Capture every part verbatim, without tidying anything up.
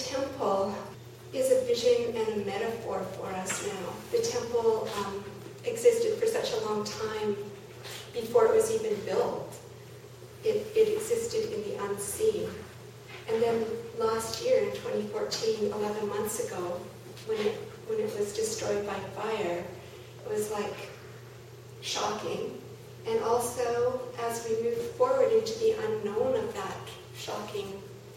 temple is a vision and a metaphor for us now. The temple um, existed for such a long time before it was even built. It, it existed in the unseen. And then last year in twenty fourteen, eleven months ago, when it, when it was destroyed by fire, it was like shocking. And also, as we move forward into the unknown of that shocking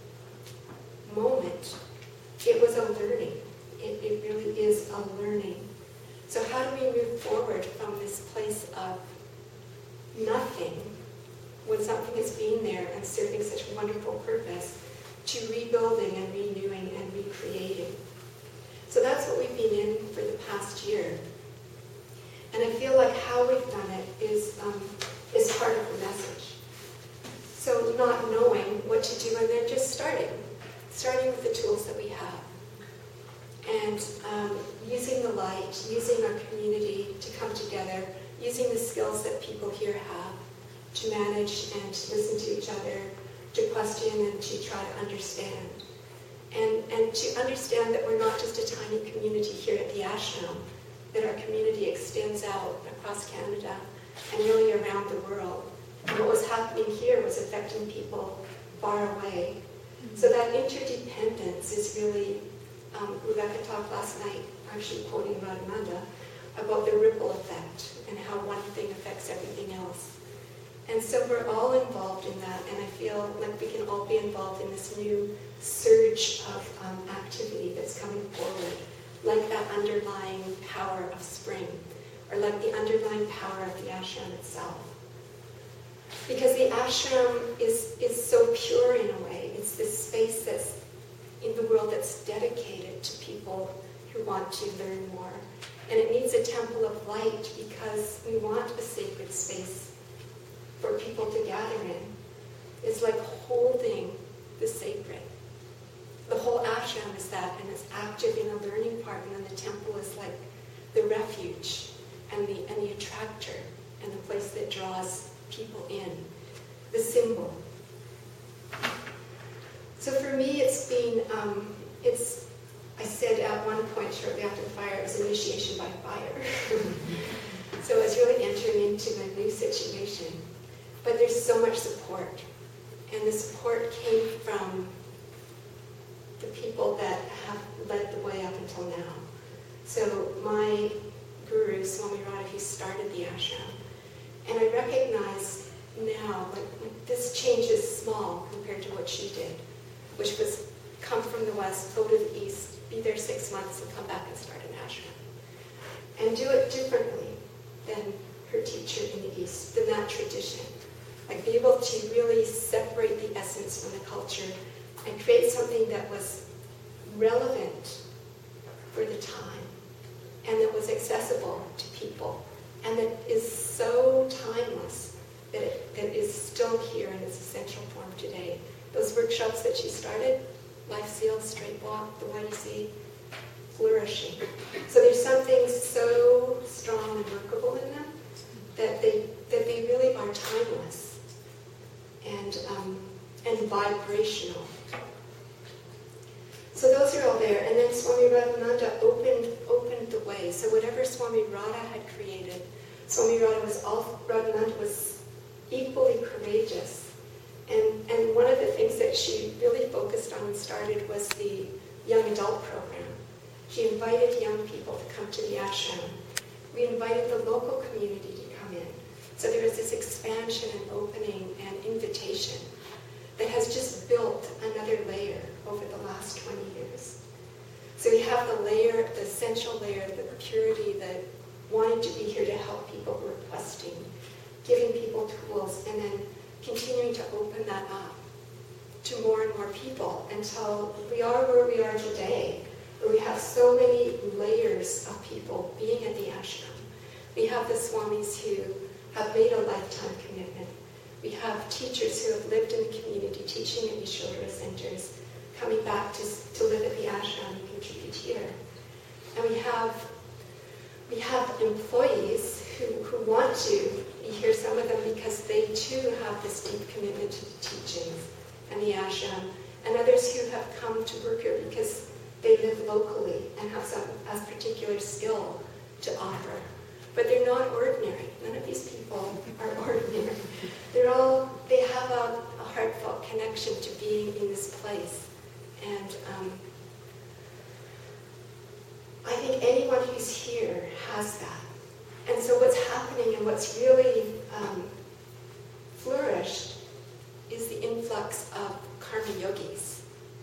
moment, it was a learning. It, it really is a learning. So how do we move forward from this place of nothing, when something has been there and serving such a wonderful purpose, to rebuilding and renewing and recreating? So that's what we've been in for the past year. And I feel like how we've done it is, um, is part of the message. So not knowing what to do and then just starting. Starting with the tools that we have. And um, using the light, using our community to come together, using the skills that people here have to manage and to listen to each other, to question and to try to understand. And, and to understand that we're not just a tiny community here at the ashram, that our community extends out across Canada and really around the world. And what was happening here was affecting people far away. So that interdependence is really, um, Rebecca talked last night, actually quoting Radhananda, about the ripple effect and how one thing affects everything else. And so we're all involved in that, and I feel like we can all be involved in this new surge of um, activity that's coming forward, like that underlying power of spring, or like the underlying power of the ashram itself. Because the ashram is, is so pure in a way. It's this space that's in the world that's dedicated to people who want to learn more. And it needs a temple of light because we want a sacred space for people to gather in. It's like holding the sacred. The whole ashram is that, and it's active in the learning part, and then the temple is like the refuge and the, and the attractor and the place that draws people in, the symbol. So for me, it's been, um, it's, I said at one point shortly after the fire, it was initiation by fire. So I was really entering into a new situation. But there's so much support. And the support came from the people that have led the way up until now. So my guru, Swami Radha, he started the ashram. And I recognize now, like, like this change is small compared to what she did, which was come from the West, go to the East, be there six months, and come back and start an ashram. And do it differently than her teacher in the East, than that tradition. Like, be able to really separate the essence from the culture and create something that was relevant for the time and that was accessible to people and that is so timeless that it, that is still here in its essential form today. Those workshops that she started, Life Seal, Straight Walk, the Y D C, flourishing. So there's something so strong and workable in them that they that they really are timeless and um, and vibrational. So those are all there. And then Swami Radhananda opened opened the way. So whatever Swami Radha had created, Swami Radha was all Radhananda was equally courageous. And and one of the things that she really focused on and started was the young adult program. She invited young people to come to the ashram. We invited the local community to come in. So there was this expansion and opening and invitation that has just built another layer over the last twenty years. So we have the layer, the essential layer, the purity, the wanting to be here to help people who are questing, giving people tools, and then continuing to open that up to more and more people until we are where we are today, where we have so many layers of people being at the ashram. We have the swamis who have made a lifetime commitment. We have teachers who have lived in the community, teaching at Yeshivara centers, coming back to, to live at the ashram and contribute here. And we have we have employees who, who want to be here, some of them because they too have this deep commitment to the teachings and the ashram, and others who have come to work here because live locally and have some a particular skill to offer. But they're not ordinary. None of these people are ordinary. They're all, they have a, a heartfelt connection to being in this place. And um, I think anyone who's here has that. And so what's happening and what's really um, flourished is the influx of karma yogis.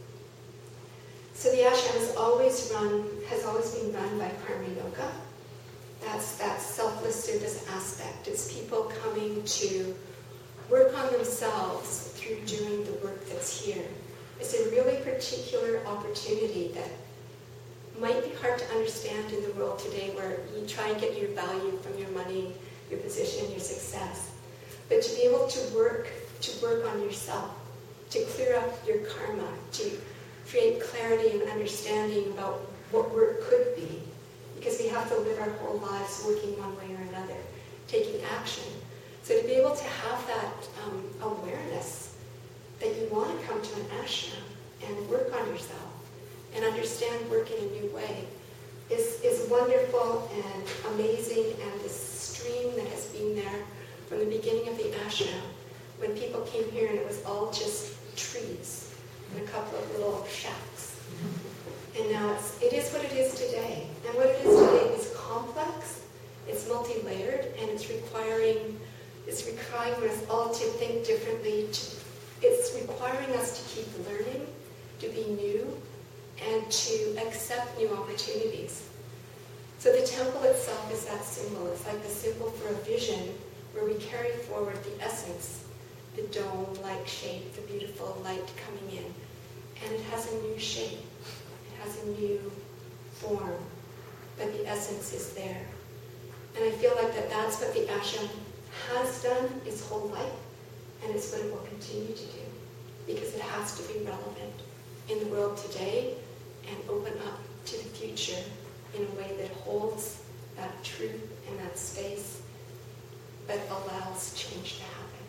So the ashram has always run, has always been run by karma yoga. That's that selfless service aspect. It's people coming to work on themselves through doing the work that's here. It's a really particular opportunity that might be hard to understand in the world today, where you try and get your value from your money, your position, your success. But to be able to work, to work on yourself, to clear up your karma, to create clarity and understanding about what work could be. Because we have to live our whole lives working one way or another, taking action. So to be able to have that um, awareness that you want to come to an ashram and work on yourself and understand work in a new way is, is wonderful and amazing, and this stream that has been there from the beginning of the ashram, when people came here and it was all just trees and a couple of little shacks. And now it's, it is what it is today. And what it is today is complex, it's multi-layered, and it's requiring, it's requiring us all to think differently. To, it's requiring us to keep learning, to be new, and to accept new opportunities. So the temple itself is that symbol. It's like the symbol for a vision where we carry forward the essence, the dome-like shape, the beautiful light coming in. And it has a new shape. Has a new form, but the essence is there. And I feel like that that's what the ashram has done its whole life, and it's what it will continue to do, because it has to be relevant in the world today and open up to the future in a way that holds that truth and that space, but allows change to happen.